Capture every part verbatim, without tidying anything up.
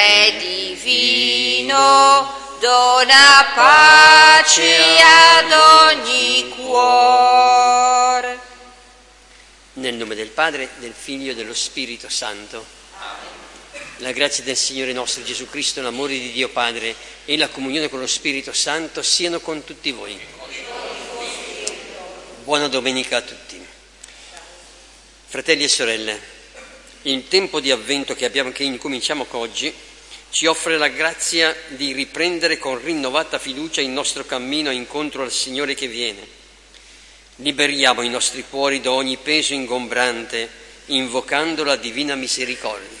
Re divino, dona pace ad ogni cuore. Nel nome del Padre, del Figlio e dello Spirito Santo. La grazia del Signore nostro Gesù Cristo, l'amore di Dio Padre e la comunione con lo Spirito Santo siano con tutti voi. Buona domenica a tutti. Fratelli e sorelle, il tempo di avvento che, abbiamo, che incominciamo oggi ci offre la grazia di riprendere con rinnovata fiducia il nostro cammino incontro al Signore che viene. Liberiamo i nostri cuori da ogni peso ingombrante, invocando la divina misericordia.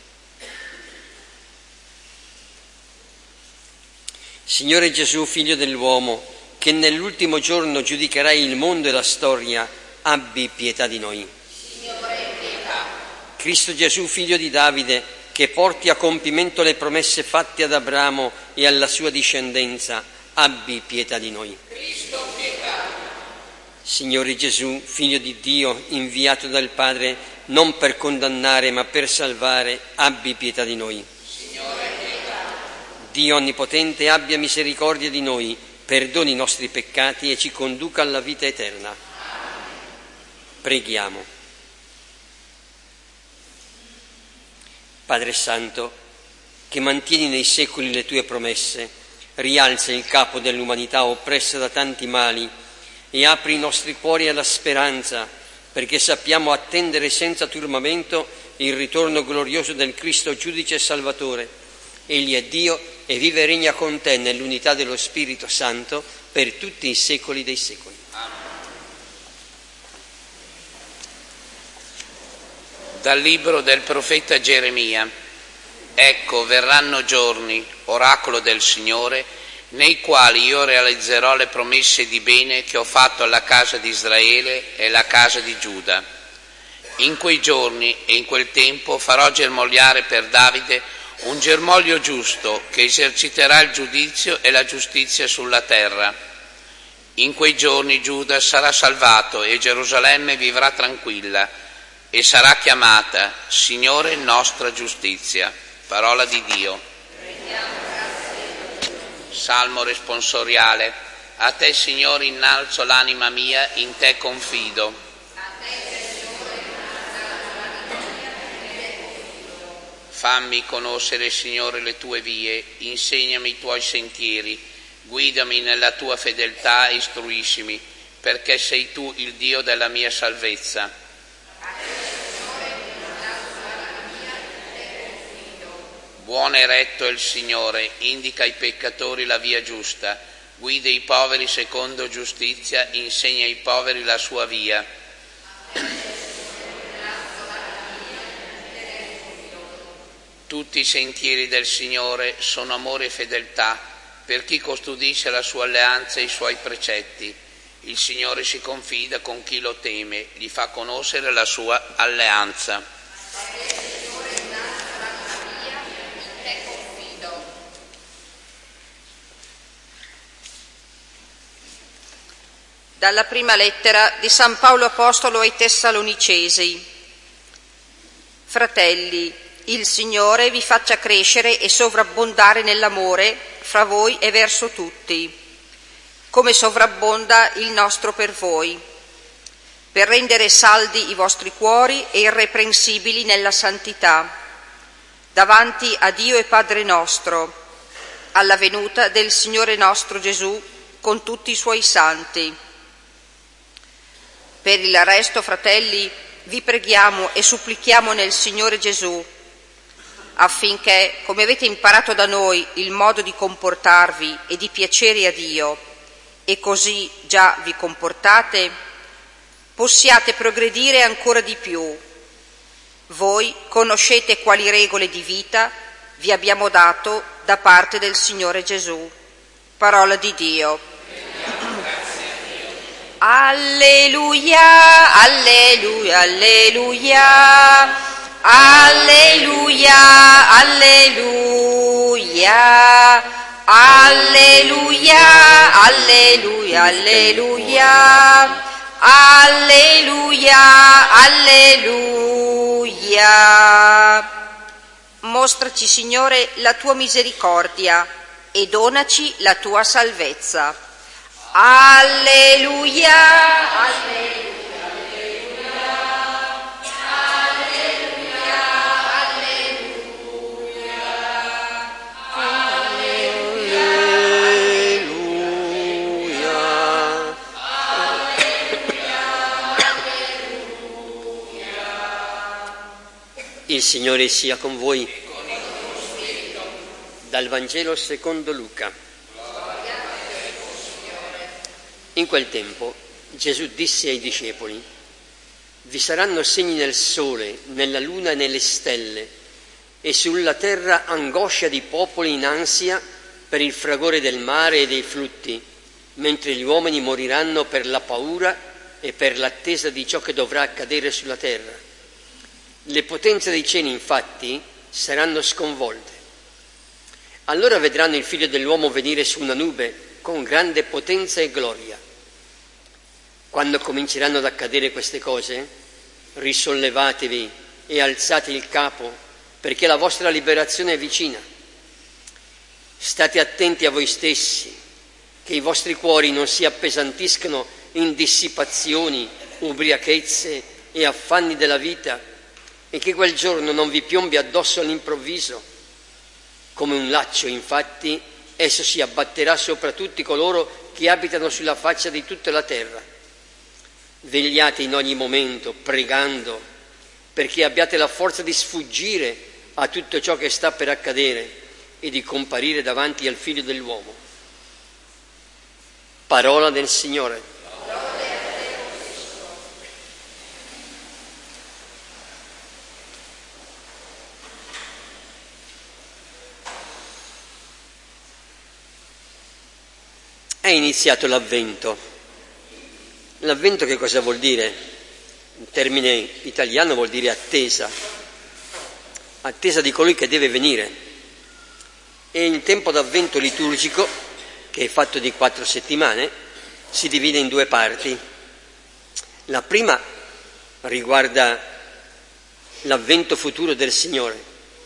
Signore Gesù, Figlio dell'uomo, che nell'ultimo giorno giudicherai il mondo e la storia, abbi pietà di noi. Signore, pietà. Cristo Gesù, Figlio di Davide, che porti a compimento le promesse fatte ad Abramo e alla sua discendenza, abbi pietà di noi. Cristo, pietà. Signore Gesù, Figlio di Dio, inviato dal Padre non per condannare ma per salvare, abbi pietà di noi. Signore, pietà. Dio Onnipotente, abbia misericordia di noi, perdoni i nostri peccati e ci conduca alla vita eterna. Preghiamo. Padre Santo, che mantieni nei secoli le tue promesse, rialza il capo dell'umanità oppressa da tanti mali e apri i nostri cuori alla speranza, perché sappiamo attendere senza turbamento il ritorno glorioso del Cristo Giudice e Salvatore. Egli è Dio e vive e regna con te nell'unità dello Spirito Santo per tutti i secoli dei secoli. Dal libro del profeta Geremia. Ecco, verranno giorni, oracolo del Signore, nei quali io realizzerò le promesse di bene che ho fatto alla casa di Israele e alla casa di Giuda. In quei giorni e in quel tempo farò germogliare per Davide un germoglio giusto che eserciterà il giudizio e la giustizia sulla terra. In quei giorni Giuda sarà salvato e Gerusalemme vivrà tranquilla e sarà chiamata Signore nostra giustizia. Parola di Dio. Salmo responsoriale. A te, Signore, innalzo l'anima mia, in te confido. Fammi conoscere, Signore, le tue vie, insegnami i tuoi sentieri, guidami nella tua fedeltà e istruiscimi, perché sei tu il Dio della mia salvezza. Buono e retto è il Signore, indica ai peccatori la via giusta, guida i poveri secondo giustizia, insegna ai poveri la sua via. Tutti i sentieri del Signore sono amore e fedeltà per chi custodisce la sua alleanza e i suoi precetti. Il Signore si confida con chi lo teme, gli fa conoscere la sua alleanza. Dalla prima lettera di San Paolo Apostolo ai Tessalonicesi. Fratelli, il Signore vi faccia crescere e sovrabbondare nell'amore fra voi e verso tutti, come sovrabbonda il nostro per voi, per rendere saldi i vostri cuori e irreprensibili nella santità, davanti a Dio e Padre nostro, alla venuta del Signore nostro Gesù con tutti i suoi santi. Per il resto, fratelli, vi preghiamo e supplichiamo nel Signore Gesù, affinché, come avete imparato da noi il modo di comportarvi e di piacere a Dio, e così già vi comportate, possiate progredire ancora di più. Voi conoscete quali regole di vita vi abbiamo dato da parte del Signore Gesù. Parola di Dio. Alleluia, alleluia, alleluia, alleluia, alleluia, alleluia, alleluia, alleluia, alleluia, alleluia. Mostraci, Signore, la tua misericordia e donaci la tua salvezza. Alleluia! Alleluia! Il Signore sia con voi. Dal Vangelo secondo Luca. In quel tempo Gesù disse ai discepoli: vi saranno segni nel sole, nella luna e nelle stelle, e sulla terra angoscia di popoli in ansia per il fragore del mare e dei flutti, mentre gli uomini moriranno per la paura e per l'attesa di ciò che dovrà accadere sulla terra. Le potenze dei cieli, infatti, saranno sconvolte. Allora vedranno il Figlio dell'uomo venire su una nube con grande potenza e gloria. Quando cominceranno ad accadere queste cose, risollevatevi e alzate il capo, perché la vostra liberazione è vicina. State attenti a voi stessi, che i vostri cuori non si appesantiscano in dissipazioni, ubriachezze e affanni della vita, e che quel giorno non vi piombi addosso all'improvviso. Come un laccio, infatti, esso si abbatterà sopra tutti coloro che abitano sulla faccia di tutta la terra. Vegliate in ogni momento, pregando, perché abbiate la forza di sfuggire a tutto ciò che sta per accadere e di comparire davanti al Figlio dell'uomo. Parola del Signore. È iniziato l'Avvento. L'Avvento che cosa vuol dire? In termine italiano vuol dire attesa. Attesa di colui che deve venire. E il tempo d'Avvento liturgico, che è fatto di quattro settimane, si divide in due parti. La prima riguarda l'Avvento futuro del Signore.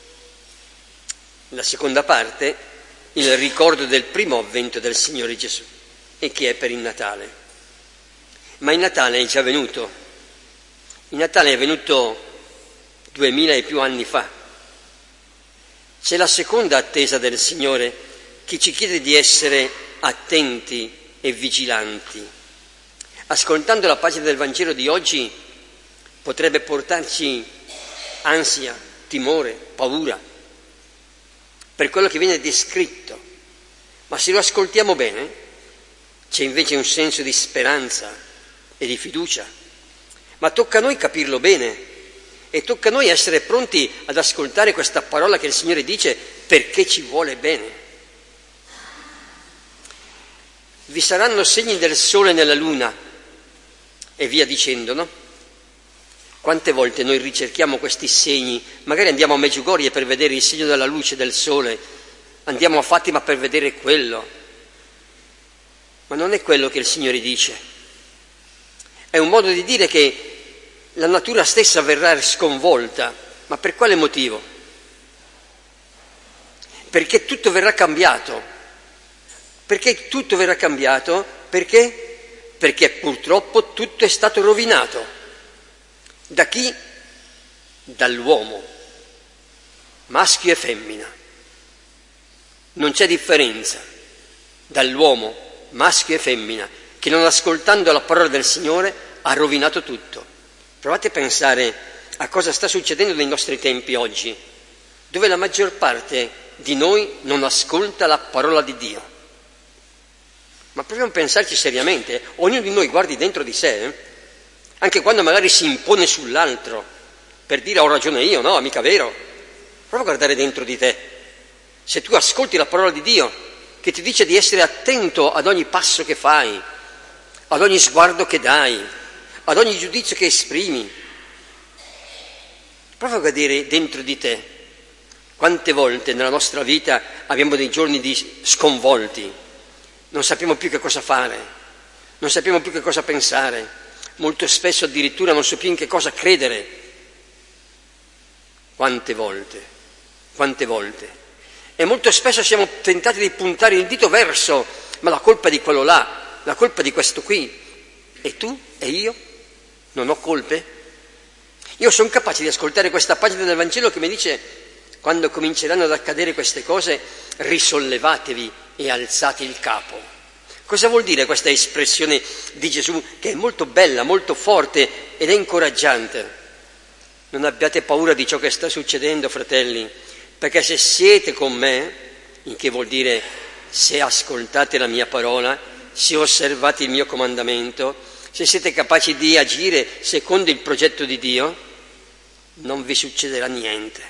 La seconda parte il ricordo del primo avvento del Signore Gesù, e che è per il Natale. Ma il Natale è già venuto. Il Natale è venuto duemila e più anni fa. C'è la seconda attesa del Signore che ci chiede di essere attenti e vigilanti. Ascoltando la pagina del Vangelo di oggi potrebbe portarci ansia, timore, paura per quello che viene descritto, ma se lo ascoltiamo bene c'è invece un senso di speranza e di fiducia. Ma tocca a noi capirlo bene e tocca a noi essere pronti ad ascoltare questa parola che il Signore dice perché ci vuole bene. Vi saranno segni del sole nella luna e via dicendo, no? Quante volte noi ricerchiamo questi segni, magari andiamo a Medjugorje per vedere il segno della luce del sole, andiamo a Fatima per vedere quello, ma non è quello che il Signore dice. È un modo di dire che la natura stessa verrà sconvolta, ma per quale motivo? Perché tutto verrà cambiato. Perché tutto verrà cambiato? Perché? Perché purtroppo tutto è stato rovinato. Da chi? Dall'uomo, maschio e femmina. Non c'è differenza dall'uomo, maschio e femmina, che non ascoltando la parola del Signore ha rovinato tutto. Provate a pensare a cosa sta succedendo nei nostri tempi oggi, dove la maggior parte di noi non ascolta la parola di Dio. Ma proviamo a pensarci seriamente, ognuno di noi guardi dentro di sé, eh? Anche quando magari si impone sull'altro per dire ho ragione io, no, mica vero. Prova a guardare dentro di te. Se tu ascolti la parola di Dio che ti dice di essere attento ad ogni passo che fai, ad ogni sguardo che dai, ad ogni giudizio che esprimi, prova a vedere dentro di te quante volte nella nostra vita abbiamo dei giorni di sconvolti, non sappiamo più che cosa fare, non sappiamo più che cosa pensare. Molto spesso addirittura non so più in che cosa credere. Quante volte quante volte. E molto spesso siamo tentati di puntare il dito verso, ma la colpa è di quello là, la colpa è di questo qui. E tu? E io? Non ho colpe? Io sono capace di ascoltare questa pagina del Vangelo che mi dice: quando cominceranno ad accadere queste cose, risollevatevi e alzate il capo. Cosa vuol dire questa espressione di Gesù, che è molto bella, molto forte ed è incoraggiante? Non abbiate paura di ciò che sta succedendo, fratelli, perché se siete con me, il che vuol dire se ascoltate la mia parola, se osservate il mio comandamento, se siete capaci di agire secondo il progetto di Dio, non vi succederà niente.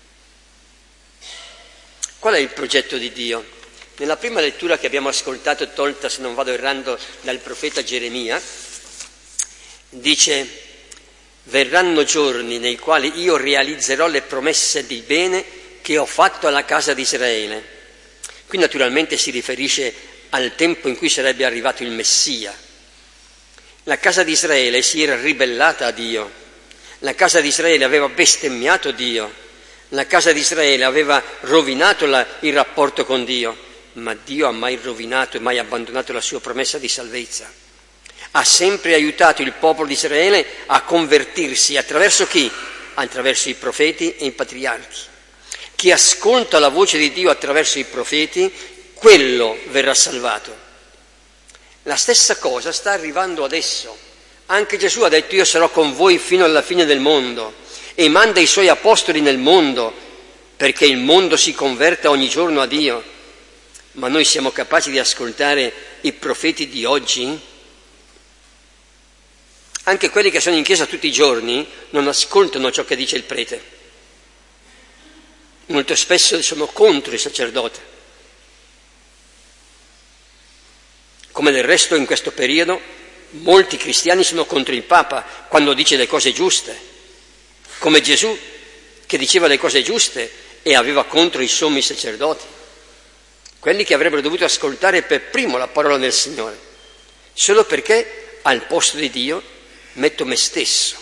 Qual è il progetto di Dio? Nella prima lettura che abbiamo ascoltato, tolta, se non vado errando, dal profeta Geremia, dice: verranno giorni nei quali io realizzerò le promesse di bene che ho fatto alla casa di Israele. Qui naturalmente si riferisce al tempo in cui sarebbe arrivato il Messia. La casa di Israele si era ribellata a Dio, la casa di Israele aveva bestemmiato Dio, la casa di Israele aveva rovinato la, il rapporto con Dio, ma Dio ha mai rovinato e mai abbandonato la sua promessa di salvezza. Ha sempre aiutato il popolo di Israele a convertirsi. Attraverso chi? Attraverso i profeti e i patriarchi. Chi ascolta la voce di Dio attraverso i profeti, quello verrà salvato. La stessa cosa sta arrivando adesso. Anche Gesù ha detto: io sarò con voi fino alla fine del mondo, e manda i suoi apostoli nel mondo perché il mondo si converta ogni giorno a Dio. Ma noi siamo capaci di ascoltare i profeti di oggi? Anche quelli che sono in chiesa tutti i giorni non ascoltano ciò che dice il prete. Molto spesso sono contro il sacerdote. Come del resto in questo periodo molti cristiani sono contro il Papa quando dice le cose giuste, come Gesù che diceva le cose giuste e aveva contro i sommi sacerdoti, quelli che avrebbero dovuto ascoltare per primo la parola del Signore, solo perché al posto di Dio metto me stesso.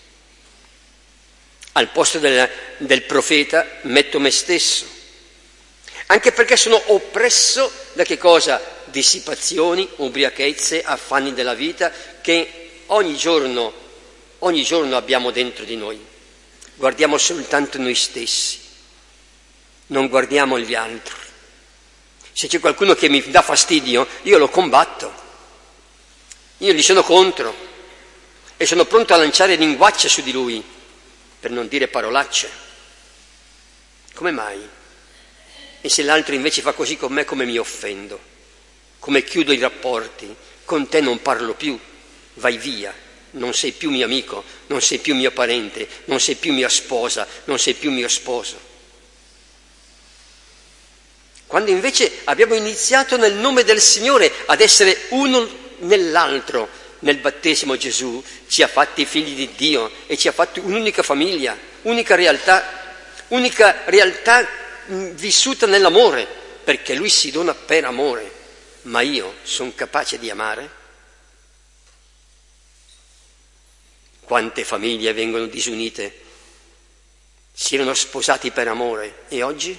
Al posto del, del profeta metto me stesso, anche perché sono oppresso da che cosa? Dissipazioni, ubriachezze, affanni della vita che ogni giorno, ogni giorno abbiamo dentro di noi. Guardiamo soltanto noi stessi, non guardiamo gli altri. Se c'è qualcuno che mi dà fastidio, io lo combatto, io gli sono contro e sono pronto a lanciare linguacce su di lui, per non dire parolacce. Come mai? E se l'altro invece fa così con me, come mi offendo? Come chiudo i rapporti? Con te non parlo più, vai via, non sei più mio amico, non sei più mio parente, non sei più mia sposa, non sei più mio sposo. Quando invece abbiamo iniziato nel nome del Signore ad essere uno nell'altro. Nel battesimo Gesù ci ha fatti figli di Dio e ci ha fatto un'unica famiglia, unica realtà, unica realtà vissuta nell'amore, perché Lui si dona per amore. Ma io sono capace di amare? Quante famiglie vengono disunite? Si erano sposati per amore e oggi?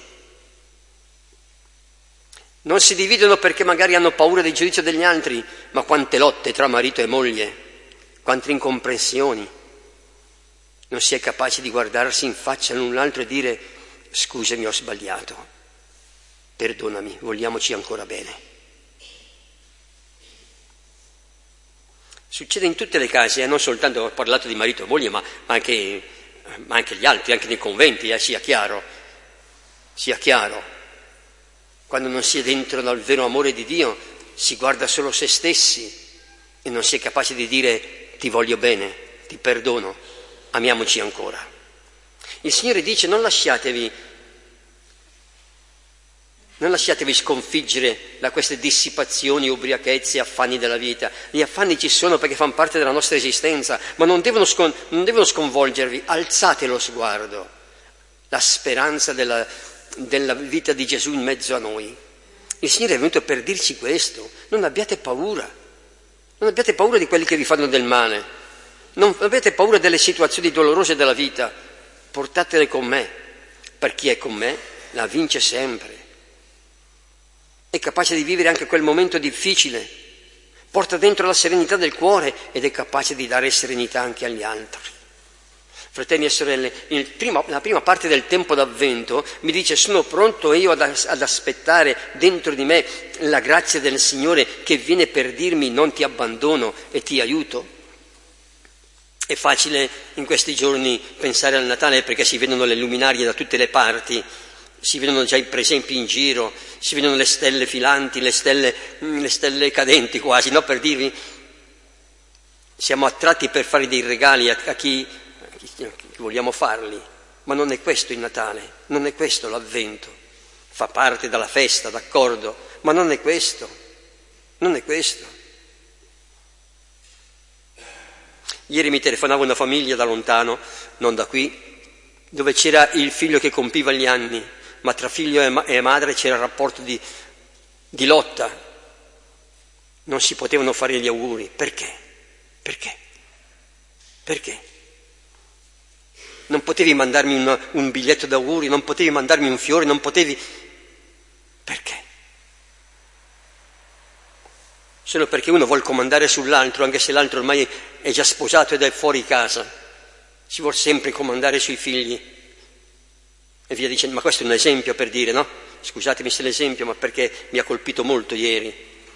Non si dividono perché magari hanno paura del giudizio degli altri, ma quante lotte tra marito e moglie, quante incomprensioni. Non si è capaci di guardarsi in faccia l'un l'altro e dire: scusami, ho sbagliato, perdonami, vogliamoci ancora bene. Succede in tutte le case, eh? Non soltanto, ho parlato di marito e moglie, ma anche, ma anche gli altri, anche nei conventi, eh? sia chiaro, sia chiaro. Quando non si è dentro dal vero amore di Dio, si guarda solo se stessi e non si è capaci di dire: ti voglio bene, ti perdono, amiamoci ancora. Il Signore dice: non lasciatevi, non lasciatevi sconfiggere da queste dissipazioni, ubriachezze, affanni della vita. Gli affanni ci sono perché fanno parte della nostra esistenza, ma non devono, scon- non devono sconvolgervi. Alzate lo sguardo, la speranza della, della vita di Gesù in mezzo a noi. Il Signore è venuto per dirci questo: non abbiate paura, non abbiate paura di quelli che vi fanno del male, non abbiate paura delle situazioni dolorose della vita, portatele con me, per chi è con me, la vince sempre. È capace di vivere anche quel momento difficile, porta dentro la serenità del cuore ed è capace di dare serenità anche agli altri. Fratelli e sorelle, nel primo, nella prima parte del tempo d'Avvento mi dice: sono pronto io ad, ad aspettare dentro di me la grazia del Signore che viene per dirmi non ti abbandono e ti aiuto. È facile in questi giorni pensare al Natale perché si vedono le luminarie da tutte le parti, si vedono già i presepi in giro, si vedono le stelle filanti, le stelle, le stelle cadenti quasi, no? Per dirvi, siamo attratti per fare dei regali a, a chi... che vogliamo farli, ma non è questo il Natale, non è questo l'Avvento. Fa parte della festa, d'accordo, ma non è questo, non è questo. Ieri mi telefonava una famiglia da lontano, non da qui, dove c'era il figlio che compiva gli anni, ma tra figlio e, ma- e madre c'era un rapporto di, di lotta. Non si potevano fare gli auguri. Perché? Perché? Perché? Non potevi mandarmi un, un biglietto d'auguri, non potevi mandarmi un fiore, non potevi... Perché? Solo perché uno vuol comandare sull'altro, anche se l'altro ormai è già sposato ed è fuori casa. Si vuol sempre comandare sui figli. E via dicendo, ma questo è un esempio per dire, no? Scusatemi se l'esempio, ma perché mi ha colpito molto ieri.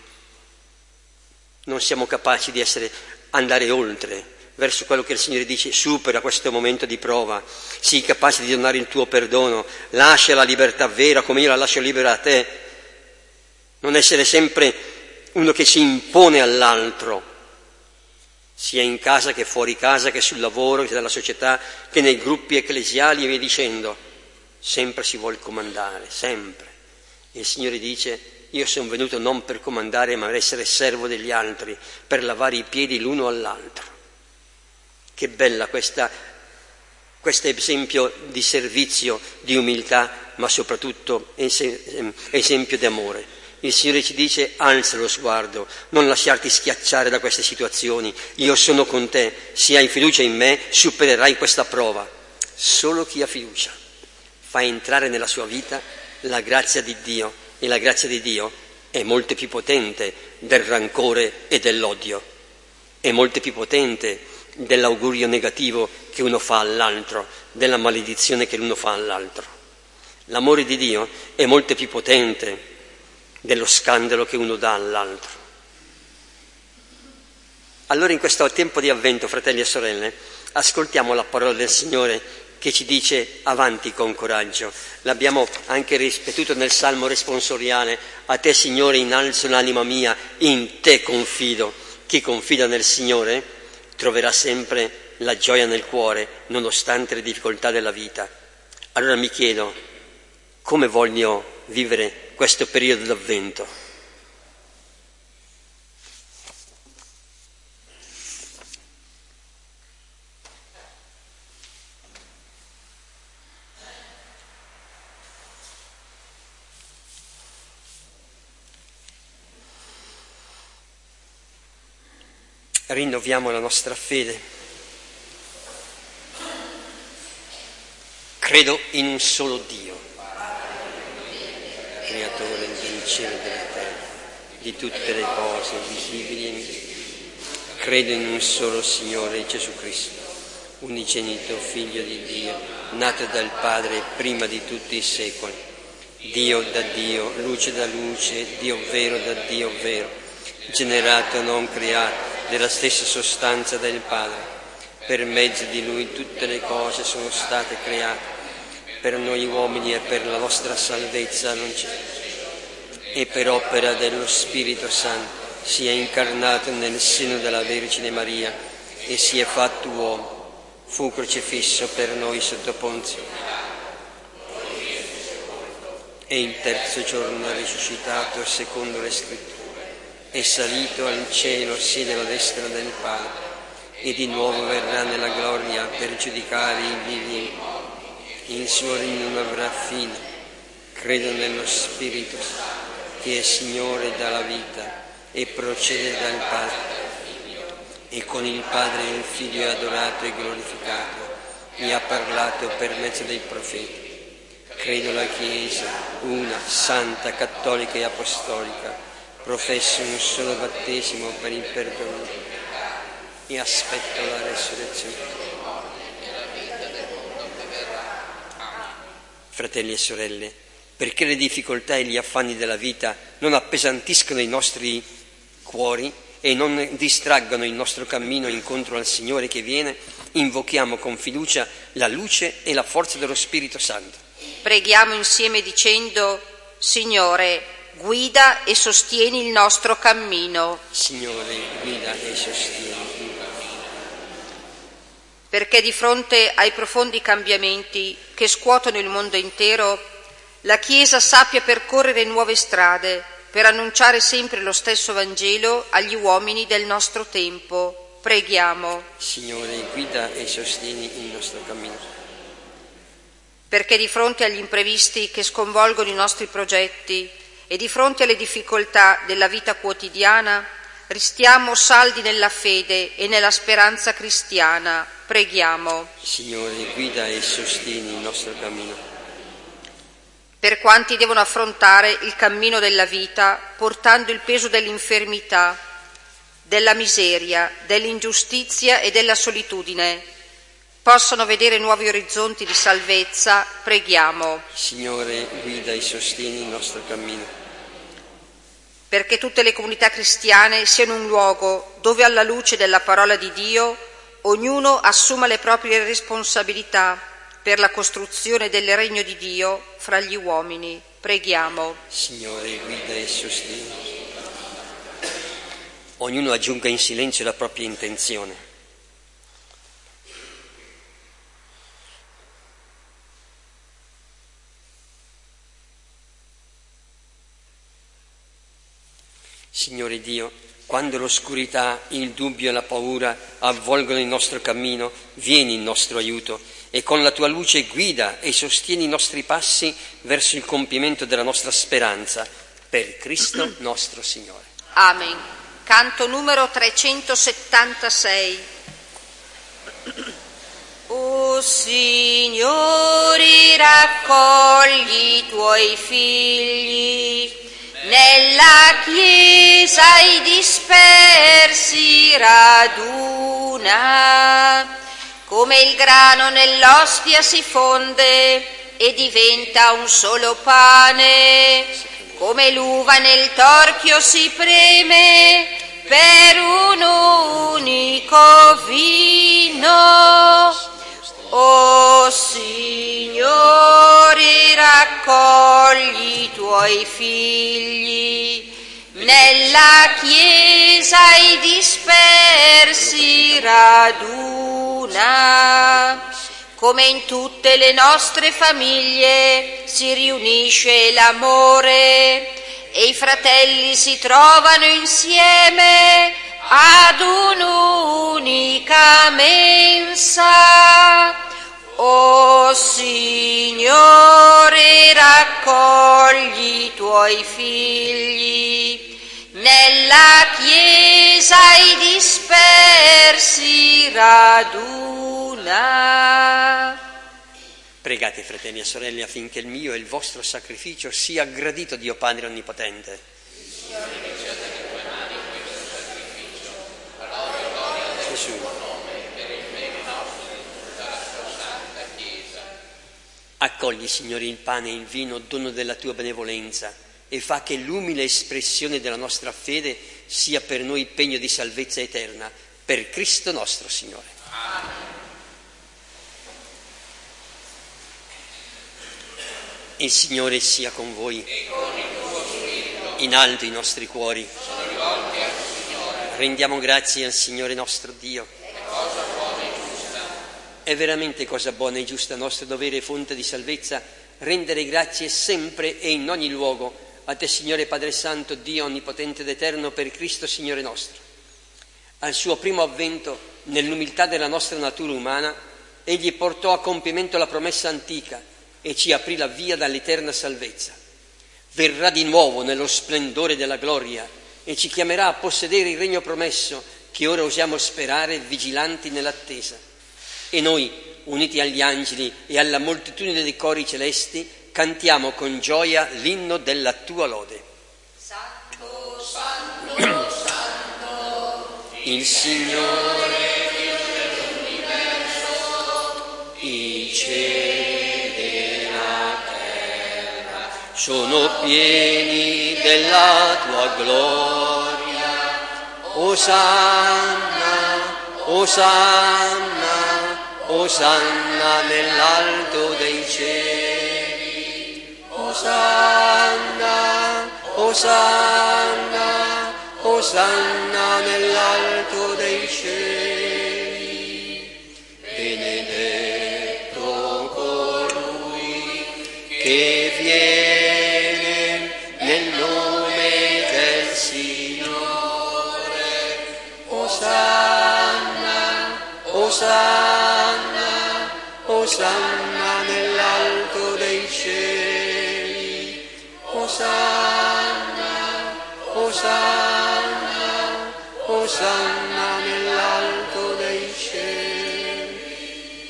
Non siamo capaci di essere, andare oltre verso quello che il Signore dice: supera questo momento di prova, sii capace di donare il tuo perdono, lascia la libertà vera come io la lascio libera a te. Non essere sempre uno che si impone all'altro, sia in casa che fuori casa, che sul lavoro, che nella società, che nei gruppi ecclesiali e via dicendo. Sempre si vuole comandare, sempre. E il Signore dice: io sono venuto non per comandare, ma per essere servo degli altri, per lavare i piedi l'uno all'altro. Che bella questa, questo esempio di servizio, di umiltà, ma soprattutto esempio di amore. Il Signore ci dice: alza lo sguardo, non lasciarti schiacciare da queste situazioni, io sono con te, se hai fiducia in me supererai questa prova. Solo chi ha fiducia fa entrare nella sua vita la grazia di Dio, e la grazia di Dio è molto più potente del rancore e dell'odio, è molto più potente dell'augurio negativo che uno fa all'altro, della maledizione che uno fa all'altro. L'amore di Dio è molto più potente dello scandalo che uno dà all'altro. Allora in questo tempo di Avvento, fratelli e sorelle, ascoltiamo la parola del Signore che ci dice: avanti con coraggio. L'abbiamo anche ripetuto nel Salmo responsoriale: a te Signore innalzo l'anima mia, in te confido. Chi confida nel Signore troverà sempre la gioia nel cuore, nonostante le difficoltà della vita. Allora mi chiedo: come voglio vivere questo periodo d'Avvento? Rinnoviamo la nostra fede. Credo in un solo Dio, creatore del cielo e della terra, di tutte le cose visibili e invisibili. Credo in un solo Signore Gesù Cristo, unigenito Figlio di Dio, nato dal Padre prima di tutti i secoli, Dio da Dio, luce da luce, Dio vero da Dio vero, generato non creato, della stessa sostanza del Padre. Per mezzo di Lui tutte le cose sono state create, per noi uomini e per la nostra salvezza non c'è. E per opera dello Spirito Santo si è incarnato nel seno della Vergine Maria e si è fatto uomo, fu crocifisso per noi sotto Ponzio e il terzo giorno è risuscitato secondo le Scritture. È salito al cielo, siede alla destra del Padre, e di nuovo verrà nella gloria per giudicare i vivi. Il suo regno non avrà fine. Credo nello Spirito, che è Signore dalla vita e procede dal Padre, e con il Padre e il Figlio è adorato e glorificato, e ha parlato per mezzo dei profeti. credo alla Chiesa, una, santa, cattolica e apostolica, professo un solo battesimo per il perdono e aspetto la resurrezione. Fratelli e sorelle, perché le difficoltà e gli affanni della vita non appesantiscono i nostri cuori e non distraggano il nostro cammino incontro al Signore che viene, invochiamo con fiducia la luce e la forza dello Spirito Santo. Preghiamo insieme dicendo: Signore, guida e sostieni il nostro cammino. Signore, guida e sostieni il cammino. Perché di fronte ai profondi cambiamenti che scuotono il mondo intero, la Chiesa sappia percorrere nuove strade per annunciare sempre lo stesso Vangelo agli uomini del nostro tempo. Preghiamo. Signore, guida e sostieni il nostro cammino. Perché di fronte agli imprevisti che sconvolgono i nostri progetti e di fronte alle difficoltà della vita quotidiana, restiamo saldi nella fede e nella speranza cristiana. Preghiamo. Signore, guida e sostieni il nostro cammino. Per quanti devono affrontare il cammino della vita portando il peso dell'infermità, della miseria, dell'ingiustizia e della solitudine, possano vedere nuovi orizzonti di salvezza, preghiamo. Signore, guida e sostieni il nostro cammino. Perché tutte le comunità cristiane siano un luogo dove alla luce della parola di Dio ognuno assuma le proprie responsabilità per la costruzione del regno di Dio fra gli uomini. Preghiamo. Signore, guida e sostieni. Ognuno aggiunga in silenzio la propria intenzione. Signore Dio, quando l'oscurità, il dubbio e la paura avvolgono il nostro cammino, vieni in nostro aiuto e con la tua luce guida e sostieni i nostri passi verso il compimento della nostra speranza, per Cristo nostro Signore. Amen. Canto numero trecentosettantasei. O Signore, raccogli i tuoi figli, nella Chiesa i dispersi raduna. Come il grano nell'ostia si fonde e diventa un solo pane, come l'uva nel torchio si preme per un unico vino. O Signore, raccogli i tuoi figli, nella Chiesa i dispersi raduna. Come in tutte le nostre famiglie si riunisce l'amore e i fratelli si trovano insieme ad un'unica mensa. O Signore, raccogli i tuoi figli, nella Chiesa i dispersi raduna. Pregate, fratelli e sorelle, affinché il mio e il vostro sacrificio sia gradito a Dio Padre Onnipotente. Gesù. Accogli, Signore, il pane e il vino, dono della tua benevolenza, e fa che l'umile espressione della nostra fede sia per noi pegno di salvezza eterna, per Cristo nostro Signore. Amen. Il Signore sia con voi. E con il tuo spirito. In alto i nostri cuori. Sono rivolti al Signore. Rendiamo grazie al Signore nostro Dio. È cosa buona e giusta. È veramente cosa buona e giusta, nostro dovere e fonte di salvezza, rendere grazie sempre e in ogni luogo a te, Signore Padre Santo, Dio Onnipotente ed Eterno, per Cristo Signore nostro. Al suo primo avvento, nell'umiltà della nostra natura umana, egli portò a compimento la promessa antica e ci aprì la via dall'eterna salvezza. Verrà di nuovo nello splendore della gloria e ci chiamerà a possedere il regno promesso che ora osiamo sperare, vigilanti nell'attesa. E noi, uniti agli angeli e alla moltitudine dei cori celesti, cantiamo con gioia l'inno della tua lode. Santo, santo, santo, il Signore Dio dell'universo, i cieli e la terra sono pieni della tua gloria. Osanna, Osanna, Osanna nell'alto dei cieli. Osanna, Osanna, Osanna nell'alto dei cieli. Benedetto colui che viene nel nome del Signore. Osanna, Osanna, Osanna nell'alto dei cieli. Osanna, Osanna, Osanna nell'alto dei cieli.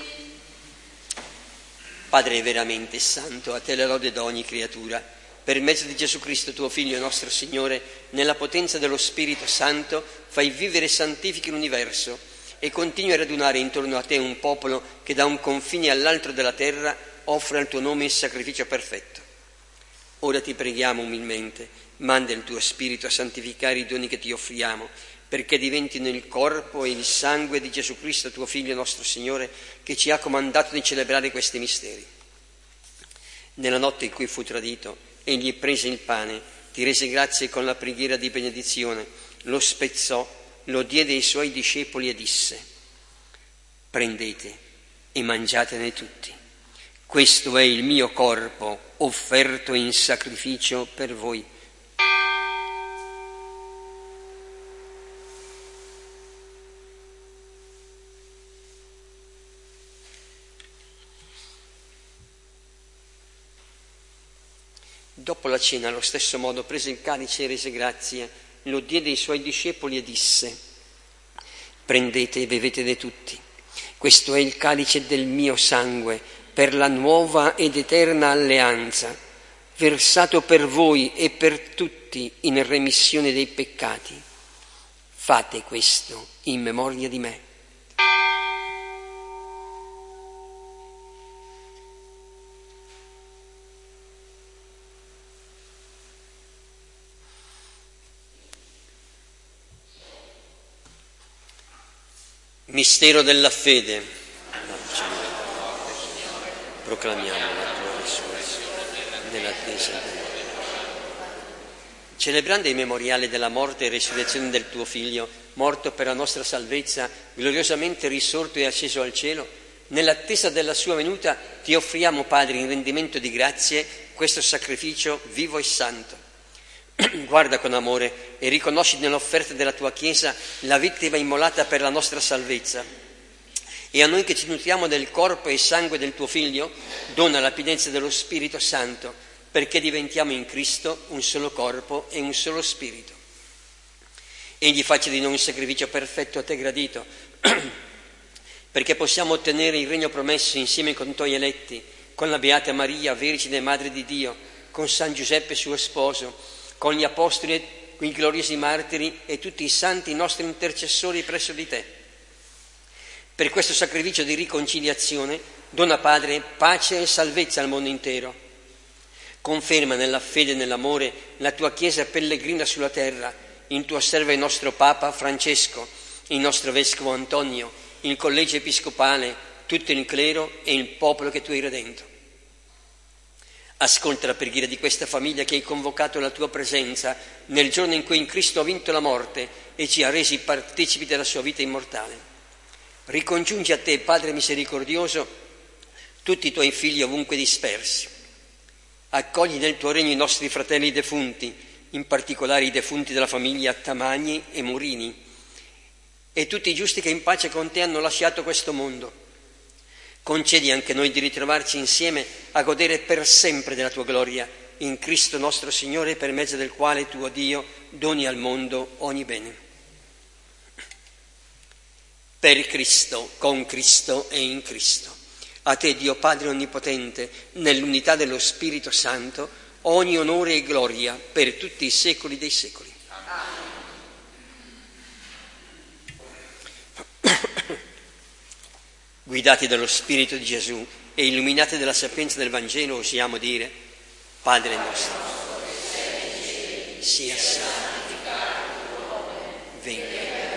Padre veramente santo, a te la lode da ogni creatura, per mezzo di Gesù Cristo, tuo Figlio e nostro Signore, nella potenza dello Spirito Santo, fai vivere e santifichi l'universo e continui a radunare intorno a te un popolo che da un confine all'altro della terra offre al tuo nome il sacrificio perfetto. Ora ti preghiamo umilmente, manda il tuo Spirito a santificare i doni che ti offriamo, perché diventino il corpo e il sangue di Gesù Cristo, tuo Figlio nostro Signore, che ci ha comandato di celebrare questi misteri. Nella notte in cui fu tradito, egli prese il pane, ti rese grazie con la preghiera di benedizione, lo spezzò, lo diede ai suoi discepoli e disse: prendete e mangiatene tutti. Questo è il mio corpo offerto in sacrificio per voi. Dopo la cena, allo stesso modo, prese il calice e rese grazie, lo diede ai suoi discepoli e disse: prendete e bevetene tutti. Questo è il calice del mio sangue, per la nuova ed eterna alleanza, versato per voi e per tutti in remissione dei peccati. Fate questo in memoria di me. Mistero della fede. Proclamiamo la tua risurrezione nell'attesa del Celebrando il memoriale della morte e resurrezione del tuo Figlio, morto per la nostra salvezza, gloriosamente risorto e asceso al cielo, nell'attesa della sua venuta ti offriamo, Padre, in rendimento di grazie, questo sacrificio vivo e santo. Guarda con amore e riconosci nell'offerta della tua Chiesa la vittima immolata per la nostra salvezza. E a noi che ci nutriamo del corpo e sangue del tuo Figlio, dona la pienezza dello Spirito Santo, perché diventiamo in Cristo un solo corpo e un solo spirito. Egli faccia di noi un sacrificio perfetto a te gradito, perché possiamo ottenere il regno promesso insieme con i tuoi eletti, con la Beata Maria, Vergine e Madre di Dio, con San Giuseppe suo sposo, con gli apostoli, con i gloriosi martiri e tutti i santi nostri intercessori presso di te. Per questo sacrificio di riconciliazione, dona, Padre, pace e salvezza al mondo intero. Conferma nella fede e nell'amore la tua Chiesa pellegrina sulla terra, in tua serva il nostro Papa Francesco, il nostro Vescovo Antonio, il Collegio Episcopale, tutto il clero e il popolo che tu hai redento. Ascolta la preghiera di questa famiglia che hai convocato alla tua presenza nel giorno in cui in Cristo ha vinto la morte e ci ha resi partecipi della sua vita immortale. Ricongiungi a te, Padre misericordioso, tutti i tuoi figli ovunque dispersi. Accogli nel tuo regno i nostri fratelli defunti, in particolare i defunti della famiglia Tamagni e Murini, e tutti i giusti che in pace con te hanno lasciato questo mondo. Concedi anche noi di ritrovarci insieme a godere per sempre della tua gloria, in Cristo nostro Signore, per mezzo del quale tu, Dio, doni al mondo ogni bene. Per Cristo, con Cristo e in Cristo. A te, Dio Padre Onnipotente, nell'unità dello Spirito Santo, ogni onore e gloria per tutti i secoli dei secoli. Guidati dallo Spirito di Gesù e illuminati dalla sapienza del Vangelo, osiamo dire: Padre nostro, sia santificato, venga.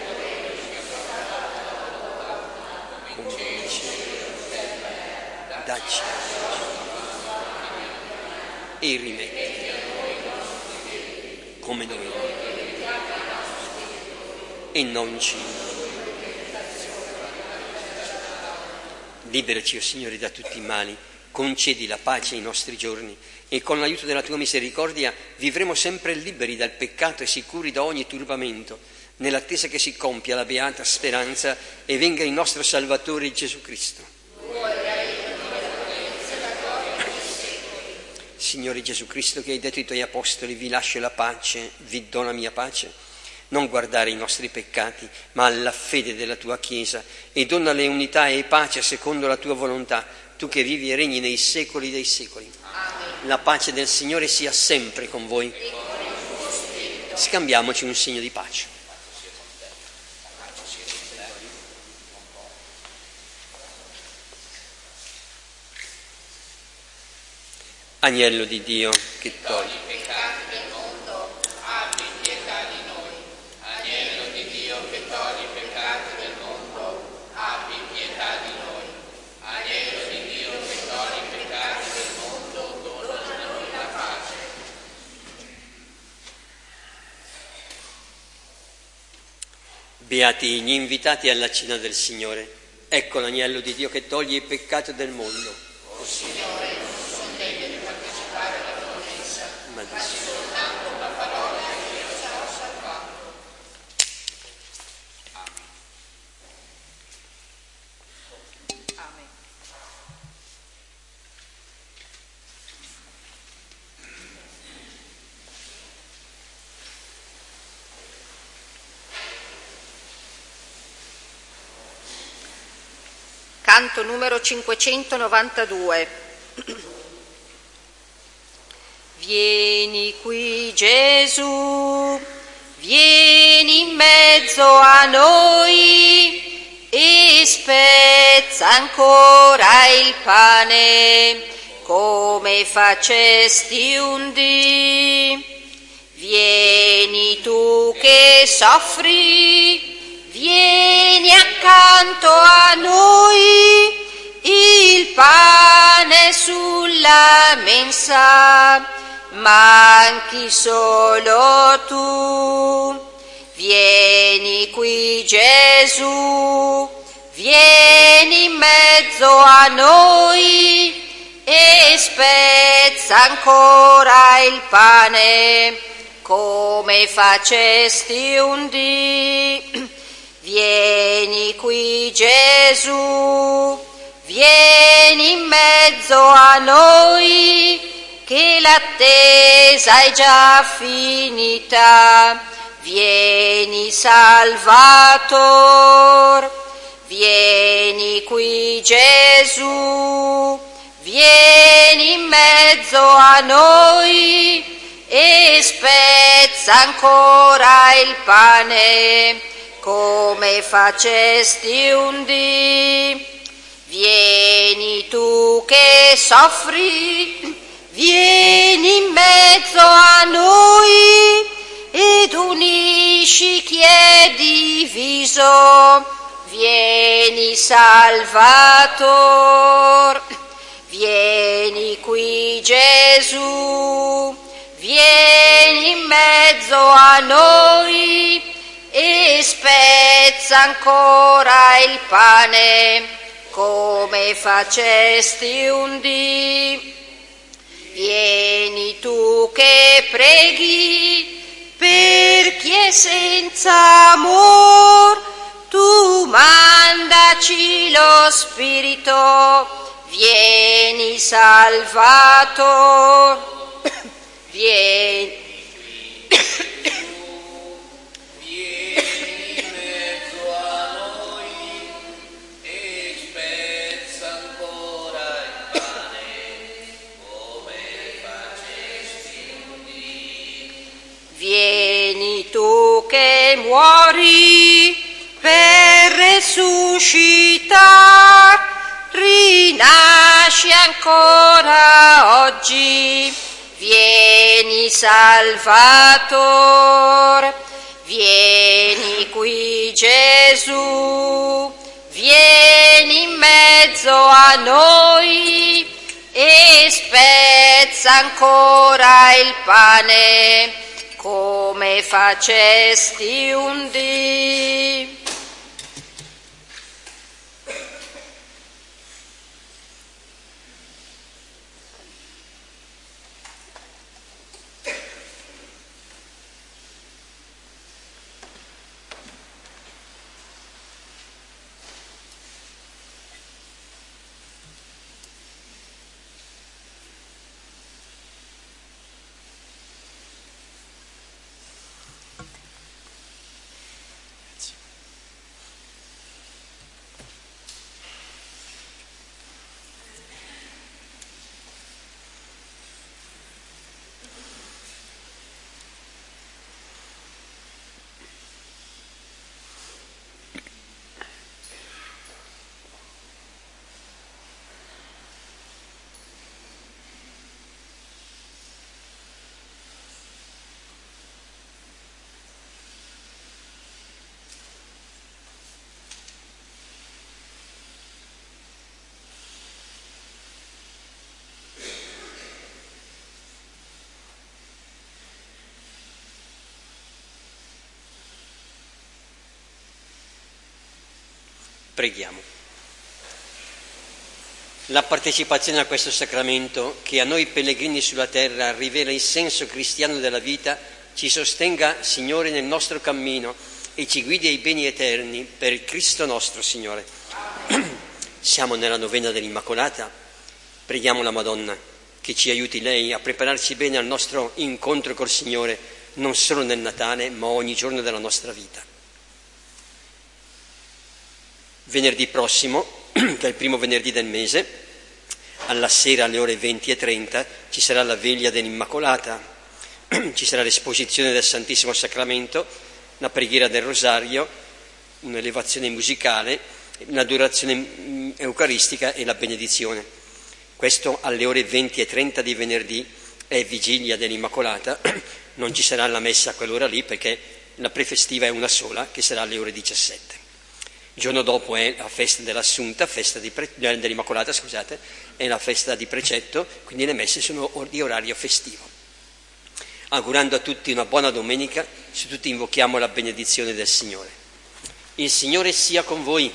Dacci e rimetti come noi e non ci liberaci, o Signore, da tutti i mali, concedi la pace ai nostri giorni e con l'aiuto della tua misericordia vivremo sempre liberi dal peccato e sicuri da ogni turbamento, nell'attesa che si compia la beata speranza e venga il nostro Salvatore Gesù Cristo. Signore Gesù Cristo, che hai detto ai tuoi apostoli: vi lascio la pace, vi do la mia pace, non guardare i nostri peccati, ma alla fede della tua Chiesa, e donnale unità e pace secondo la tua volontà, tu che vivi e regni nei secoli dei secoli. Amen. La pace del Signore sia sempre con voi. Scambiamoci un segno di pace. Agnello di Dio che toglie i peccati del mondo, abbi pietà di noi. Agnello di Dio che toglie i peccati del mondo, abbi pietà di noi. Agnello di Dio che toglie i peccati del mondo, dona a noi la pace. Beati gli invitati alla cena del Signore. Ecco l'agnello di Dio che toglie i peccati del mondo. O Signore, soltanto una parola e io sarò salvato. Amen. Amen. Canto numero cinquecentonovantadue. Vieni qui Gesù, vieni in mezzo a noi e spezza ancora il pane come facesti un dì. Vieni tu che soffri, vieni accanto a noi, il pane sulla mensa manchi solo tu. Vieni qui Gesù, vieni in mezzo a noi e spezza ancora il pane come facesti un dì. Vieni qui Gesù, vieni in mezzo a noi, che l'attesa è già finita. Vieni Salvator, vieni qui Gesù, vieni in mezzo a noi e spezza ancora il pane come facesti un dì. Vieni tu che soffri, vieni in mezzo a noi ed unisci chi è diviso. Vieni Salvator, vieni qui Gesù, vieni in mezzo a noi e spezza ancora il pane come facesti un dì. Vieni tu che preghi per chi è senza amor, tu mandaci lo Spirito, vieni Salvator, vieni. Vieni in mezzo a noi e spezza ancora tu che muori per resuscitar, rinasci ancora oggi, vieni Salvator, vieni qui Gesù, vieni in mezzo a noi e spezza ancora il pane come facesti un dì. Preghiamo. La partecipazione a questo sacramento, che a noi pellegrini sulla terra rivela il senso cristiano della vita, ci sostenga, Signore, nel nostro cammino e ci guidi ai beni eterni per Cristo nostro Signore. Siamo nella novena dell'Immacolata, preghiamo la Madonna che ci aiuti lei a prepararci bene al nostro incontro col Signore, non solo nel Natale, ma ogni giorno della nostra vita. Venerdì prossimo, che è il primo venerdì del mese, alla sera alle ore venti e trenta ci sarà la veglia dell'Immacolata, ci sarà l'esposizione del Santissimo Sacramento, la preghiera del Rosario, un'elevazione musicale, l'adorazione eucaristica e la benedizione. Questo alle ore venti e trenta di venerdì è vigilia dell'Immacolata, non ci sarà la messa a quell'ora lì perché la prefestiva è una sola, che sarà alle ore diciassette. Il giorno dopo è la festa dell'Assunta, festa di pre, dell'Immacolata, scusate, è la festa di precetto, quindi le messe sono di orario festivo. Augurando a tutti una buona domenica, su tutti invochiamo la benedizione del Signore. Il Signore sia con voi.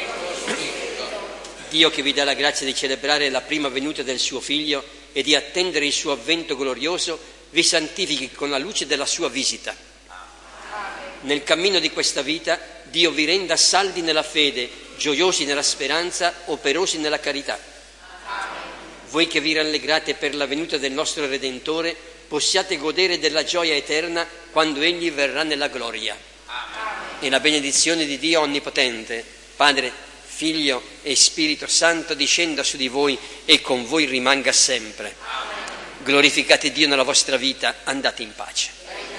Dio che vi dà la grazia di celebrare la prima venuta del suo Figlio e di attendere il suo avvento glorioso, vi santifichi con la luce della sua visita. Nel cammino di questa vita Dio vi renda saldi nella fede, gioiosi nella speranza, operosi nella carità. Voi che vi rallegrate per la venuta del nostro Redentore, possiate godere della gioia eterna quando Egli verrà nella gloria. E la benedizione di Dio Onnipotente, Padre, Figlio e Spirito Santo discenda su di voi e con voi rimanga sempre. Glorificate Dio nella vostra vita, andate in pace.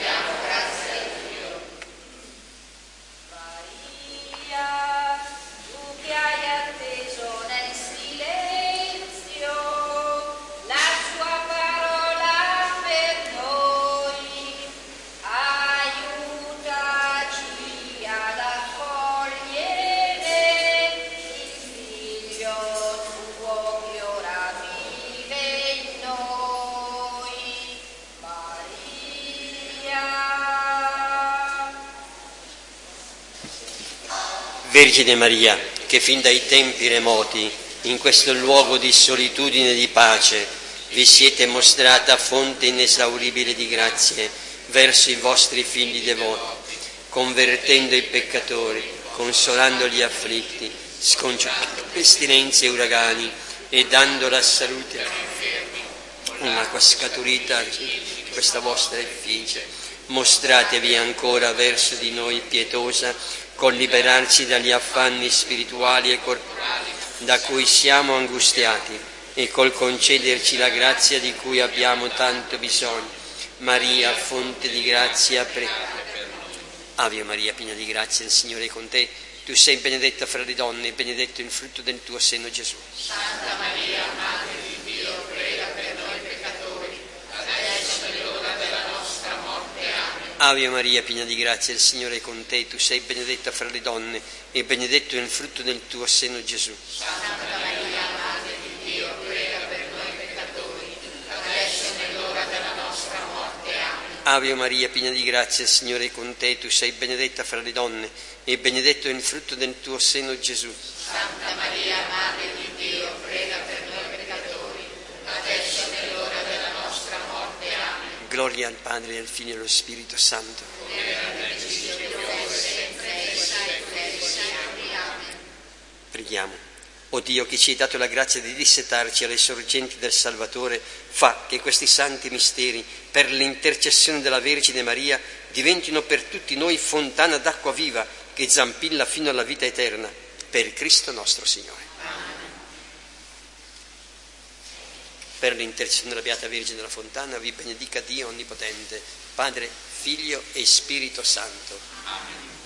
Vergine Maria, che fin dai tempi remoti, in questo luogo di solitudine e di pace, vi siete mostrata fonte inesauribile di grazie verso i vostri figli devoti, convertendo i peccatori, consolando gli afflitti, scongiurando pestilenze e uragani e dando la salute agli infermi. Un'acqua scaturita questa vostra effigie, mostratevi ancora verso di noi pietosa, col liberarci dagli affanni spirituali e corporali da cui siamo angustiati e col concederci la grazia di cui abbiamo tanto bisogno. Maria, fonte di grazia, pregate per noi. Ave Maria, piena di grazia, il Signore è con te. Tu sei benedetta fra le donne e benedetto il frutto del tuo seno, Gesù. Santa Maria, Madre di Dio, prega per noi peccatori, adesso è l'ora della nostra morte. Amen. Ave Maria, piena di grazia, il Signore è con te. Tu sei benedetta fra le donne e benedetto il frutto del tuo seno, Gesù. Santa Maria, Madre di Dio, prega per noi peccatori, adesso è l'ora della nostra morte. Amen. Ave Maria, piena di grazia, il Signore è con te. Tu sei benedetta fra le donne e benedetto il frutto del tuo seno, Gesù. Santa Maria, Madre di Dio, prega per noi peccatori, adesso è l'ora della nostra morte. Amen. Gloria al Padre, e al Figlio e allo Spirito Santo. Preghiamo. O Dio, che ci hai dato la grazia di dissetarci alle sorgenti del Salvatore, fa che questi santi misteri, per l'intercessione della Vergine Maria, diventino per tutti noi fontana d'acqua viva che zampilla fino alla vita eterna. Per Cristo nostro Signore. Per l'intercessione della Beata Vergine della Fontana vi benedica Dio Onnipotente, Padre, Figlio e Spirito Santo. Amen.